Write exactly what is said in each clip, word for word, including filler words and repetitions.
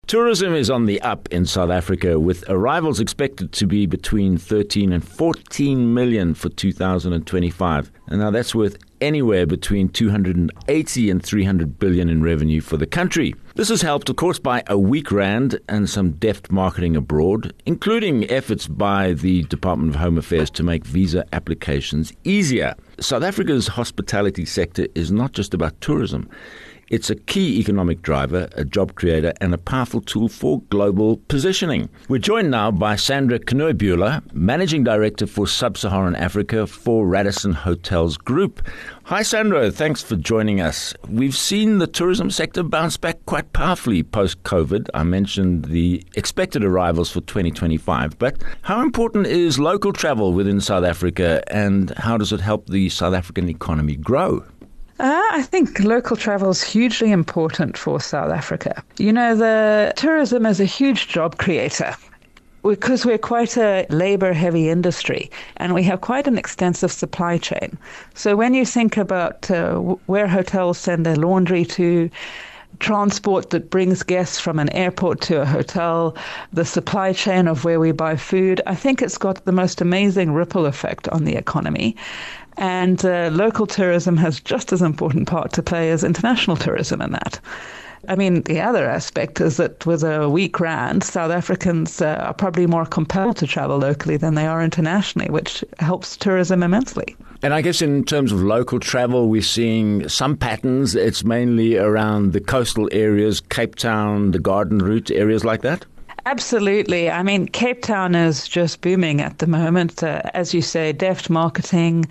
Tourism is on the up in South Africa, with arrivals expected to be between thirteen and fourteen million for two thousand twenty-five. And now that's worth anywhere between two hundred eighty and three hundred billion in revenue for the country. This is helped, of course, by a weak rand and some deft marketing abroad, including efforts by the Department of Home Affairs to make visa applications easier. South Africa's hospitality sector is not just about tourism. It's a key economic driver, a job creator, and a powerful tool for global positioning. We're joined now by Sandra Knoebuehler, Managing Director for Sub-Saharan Africa for Radisson Hotels Group. Hi, Sandra. Thanks for joining us. We've seen the tourism sector bounce back quite powerfully post-COVID. I mentioned the expected arrivals for twenty twenty-five, but how important is local travel within South Africa, and how does it help the South African economy grow? Uh, I think local travel is hugely important for South Africa. You know, the tourism is a huge job creator because we're quite a labor-heavy industry and we have quite an extensive supply chain. So when you think about uh, where hotels send their laundry to, transport that brings guests from an airport to a hotel, the supply chain of where we buy food, I think it's got the most amazing ripple effect on the economy. And uh, local tourism has just as important part to play as international tourism in that. I mean, the other aspect is that with a weak rand, South Africans uh, are probably more compelled to travel locally than they are internationally, which helps tourism immensely. And I guess in terms of local travel, we're seeing some patterns. It's mainly around the coastal areas, Cape Town, the Garden Route, areas like that? Absolutely. I mean, Cape Town is just booming at the moment. Uh, as you say, deft marketing,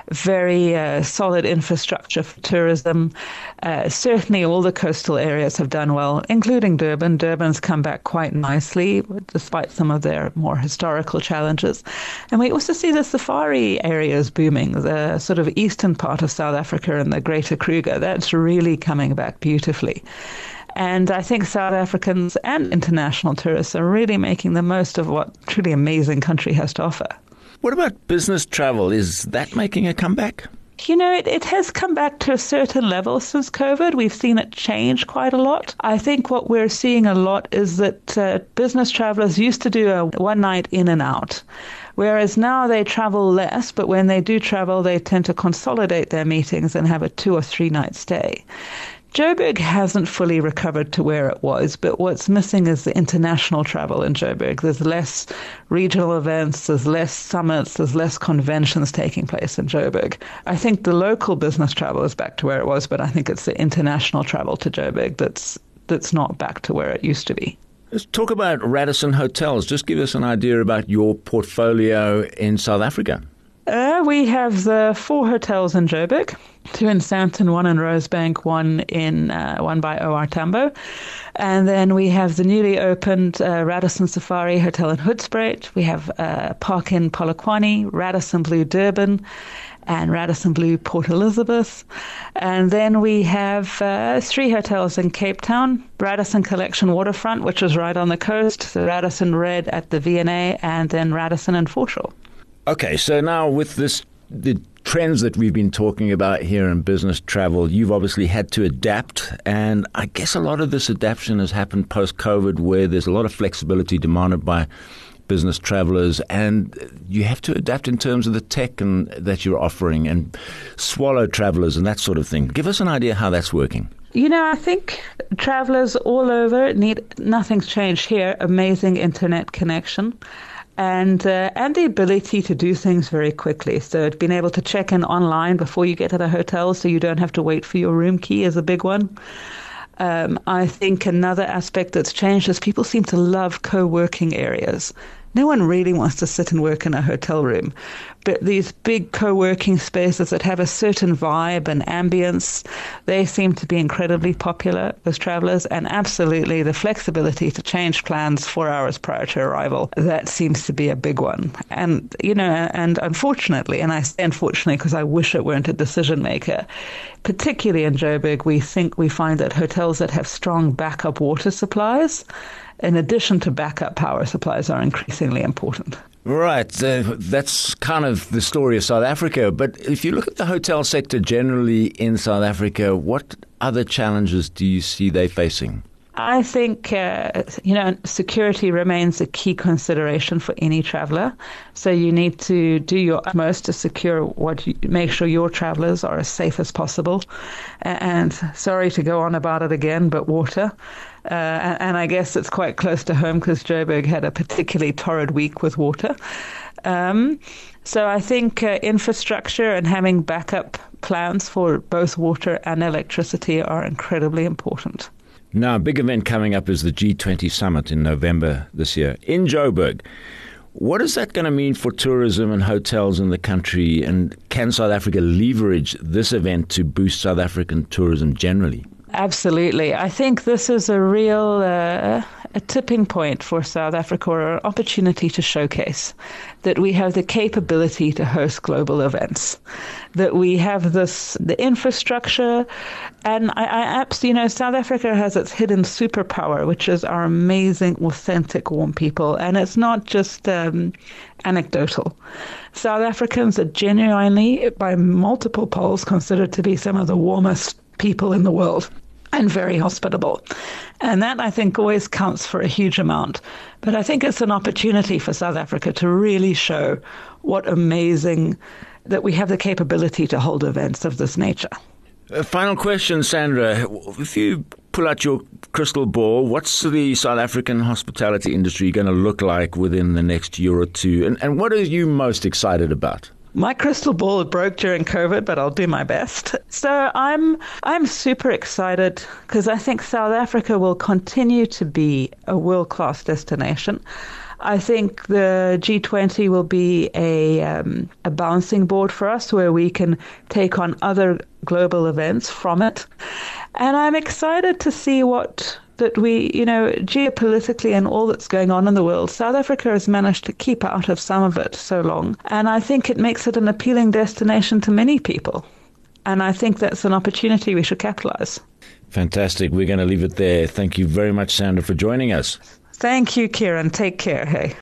very uh, solid infrastructure for tourism. Uh, certainly all the coastal areas have done well, including Durban. Durban's come back quite nicely, despite some of their more historical challenges. And we also see the safari areas booming, the sort of eastern part of South Africa and the Greater Kruger. That's really coming back beautifully. And I think South Africans and international tourists are really making the most of what a truly amazing country has to offer. What about business travel? Is that making a comeback? You know, it, it has come back to a certain level since COVID. We've seen it change quite a lot. I think what we're seeing a lot is that uh, business travelers used to do a one night in and out, whereas now they travel less, but when they do travel, they tend to consolidate their meetings and have a two or three night stay. Joburg hasn't fully recovered to where it was, but what's missing is the international travel in Joburg. There's less regional events, there's less summits, there's less conventions taking place in Joburg. I think the local business travel is back to where it was, but I think it's the international travel to Joburg that's that's not back to where it used to be. Let's talk about Radisson Hotels. Just give us an idea about your portfolio in South Africa. Uh, we have the four hotels in Joburg, two in Sandton, one in Rosebank, one in uh, one by O R Tambo. And then we have the newly opened uh, Radisson Safari Hotel in Hoedspruit. We have uh, Park Inn Polokwane, Radisson Blue Durban, and Radisson Blue Port Elizabeth. And then we have uh, three hotels in Cape Town, Radisson Collection Waterfront, which is right on the coast, the Radisson Red at the V and A, and then Radisson and Foreshore. Okay, so now with this, the trends that we've been talking about here in business travel, you've obviously had to adapt, and I guess a lot of this adaptation has happened post-COVID, where there's a lot of flexibility demanded by business travelers, and you have to adapt in terms of the tech and that you're offering and swallow travelers and that sort of thing. Give us an idea how that's working. You know, I think travelers all over need, nothing's changed here, amazing internet connection. And uh, and the ability to do things very quickly. So being able to check in online before you get to the hotel so you don't have to wait for your room key is a big one. Um, I think another aspect that's changed is people seem to love co-working areas. No one really wants to sit and work in a hotel room, but these big co-working spaces that have a certain vibe and ambience, they seem to be incredibly popular with travelers, and absolutely the flexibility to change plans four hours prior to arrival, that seems to be a big one. And, you know, and unfortunately, and I say unfortunately because I wish it weren't a decision maker, particularly in Joburg, we think we find that hotels that have strong backup water supplies, in addition to backup power supplies, are increasingly important. Right. Uh, that's kind of the story of South Africa. But if you look at the hotel sector generally in South Africa, what other challenges do you see they facing? I think, uh, you know, security remains a key consideration for any traveler. So you need to do your utmost to secure what you, make sure your travelers are as safe as possible. And sorry to go on about it again, but water. Uh, and, and I guess it's quite close to home because Joburg had a particularly torrid week with water. Um, so I think uh, infrastructure and having backup plans for both water and electricity are incredibly important. Now, a big event coming up is the G twenty summit in November this year in Joburg. What is that going to mean for tourism and hotels in the country? And can South Africa leverage this event to boost South African tourism generally? Absolutely. I think this is a real uh, a tipping point for South Africa, or an opportunity to showcase that we have the capability to host global events, that we have this the infrastructure, and I, I absolutely, you know, South Africa has its hidden superpower, which is our amazing, authentic, warm people, and it's not just um, anecdotal. South Africans are genuinely, by multiple polls, considered to be some of the warmest people in the world, and very hospitable. And that, I think, always counts for a huge amount. But I think it's an opportunity for South Africa to really show what amazing, that we have the capability to hold events of this nature. Uh, final question, Sandra. If you pull out your crystal ball, what's the South African hospitality industry going to look like within the next year or two? And, and what are you most excited about? My crystal ball broke during COVID, but I'll do my best. So I'm I'm super excited because I think South Africa will continue to be a world-class destination. I think the G twenty will be a um, a bouncing board for us where we can take on other global events from it. And I'm excited to see what that we, you know, geopolitically and all that's going on in the world, South Africa has managed to keep out of some of it so long. And I think it makes it an appealing destination to many people. And I think that's an opportunity we should capitalize. Fantastic. We're going to leave it there. Thank you very much, Sandra, for joining us. Thank you, Kieran. Take care. Hey.